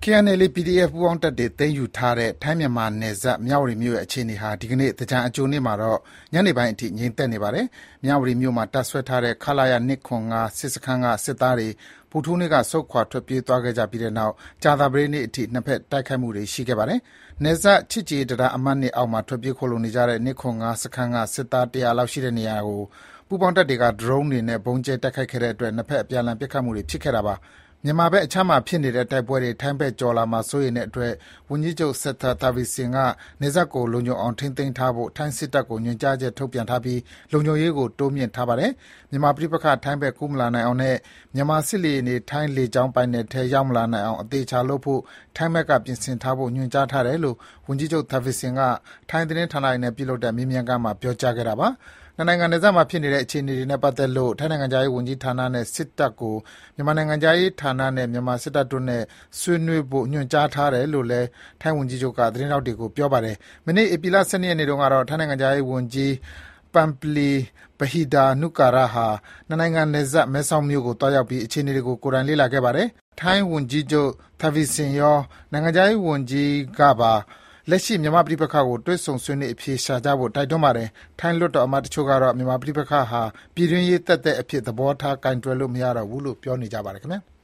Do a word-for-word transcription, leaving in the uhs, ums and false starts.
K N L A P D F ပူးပေါင်းတပ်တွေသိမ်းယူထားတဲ့ထိုင်းမြန်မာနယ်စပ်မြဝတီမြို့ရဲ့အခြေအနေဟာဒီကနေ့သင်္ကြန်အကြိုနေ့မှာတော့ညနေပိုင်းအထိငြိမ်သက်နေပါတယ်။မြဝတီမြို့မှာတပ်စွဲထားတဲ့ခလာရ၂၇၅စစ်စခန်းကစစ်သားတွေဗုဒ္ဓဟူးနေ့ကဆုတ်ခွာထွက်ပြေးသွားခဲ့ကြပြီးတဲ့နောက်ကြာသပတေးနေ့အထိနှစ်ဘက်တိုက်ခိုက်မှုတွေရှိခဲ့ပါတယ်။နယ်စပ်ချစ်ကြည်ရေးတံတားအမှတ်၂အောက်မှာထွက်ပြေးခိုလှုံနေကြတဲ့၂၇၅စခန်းကစစ်သား၁၀၀လောက်ရှိတဲ့နေရာကိုပူးပေါင်းတပ်တွေကဒရုန်းတွေနဲ့ဗုံးကြဲတိုက်ခိုက်ခဲ့တဲ့အတွက်နှစ်ဘက်အပြန်အလှန်ပစ်ခတ်မှုတွေဖြစ်ခဲ့တာပါ။မြန်မာဘက်အခြမ်းမှာဖြစ်နေတဲ့တိုက်ပွဲတွေထိုင်းဘက်ကျော်လာမှာစိုးရိမ်တဲ့အတွက်ဝန်ကြီးချုပ် Srettha Thavisin ကနယ်စပ်ကိုလုံခြုံအောင်ထိန်းသိမ်းထားဖို့ထိုင်းစစ်တပ်ကိုညွှန်ကြားချက်ထုတ်ပြန်ထားပြီးလုံခြုံရေးကိုတိုးမြှင့်ထားပါတယ်။မြန်မာပဋိပက္ခထိုင်းဘက်ကူးမလာနိုင်အောင်နဲ့မြန်မာစစ်လေယာဉ်တွေထိုင်းလေကြောင်းပိုင်နက်ထဲရောက်မလာနိုင်အောင်အသေအချာလုပ်ဖို့ထိုင်းဘက်ကပြင်ဆင်ထားဖို့ညွှန်ကြားထားတယ်လို့ဝန်ကြီးချုပ် Thavisin ကထိုင်းသတင်းဌာနတွေနဲ့ပြုလုပ်တဲ့မေးမြန်းခန်းမှာပြောကြားခဲ့တာပါ။နှစ်နိုင်ငံနယ်စပ်မှာဖြစ်နေတဲ့အခြေအနေတွေနဲ့ပတ်သက်လို့ထိုင်းနိုင်ငံခြားရေးဝန်ကြီးဌာနနဲ့စစ်တပ်ကိုမြန်မာနိုင်ငံခြားရေးဌာနနဲ့မြန်မာစစ်တပ်တို့နဲ့ဆွေးနွေးဖို့ညွှန်ကြားထားတယ်လို့လည်းထိုင်းဝန်ကြီးချုပ်ကသတင်းထောက်တွေကိုပြောပါတယ်။မနေ့ဧပြီလ၁၂ရက်နေ့တုန်းကတော့ထိုင်းနိုင်ငံခြားရေးဝန်ကြီး Parnpree Bahiddha-Nukara ဟာနှစ်နိုင်ငံနယ်စပ်မဲဆောက်မြို့ကိုသွားရောက်ပြီးအခြေအနေတွေကိုကိုယ်တိုင်လေ့လာခဲ့ပါတယ်။ထိုင်းဝန်ကြီးချုပ် Thavisin ရောနိုင်ငံခြားရေးဝန်ကြီးကပါလက်ရှိမြန်မာပဋိပက္ခကိုတွေ့ဆုံဆွေးနွေးအဖြေရှာကြဖို့တိုက်တွန်းပါတယ်။ထိုင်းလွှတ်တော်အမတ်တချို့ကတော့မြန်မာပဋိပက္ခဟာပြည်တွင်းရေးသက်သက်အဖြစ်သဘောထားကိုင်တွယ်လို့မရတော့ဘူးလို့ပြောနေကြပါတယ်ခင်ဗျာ။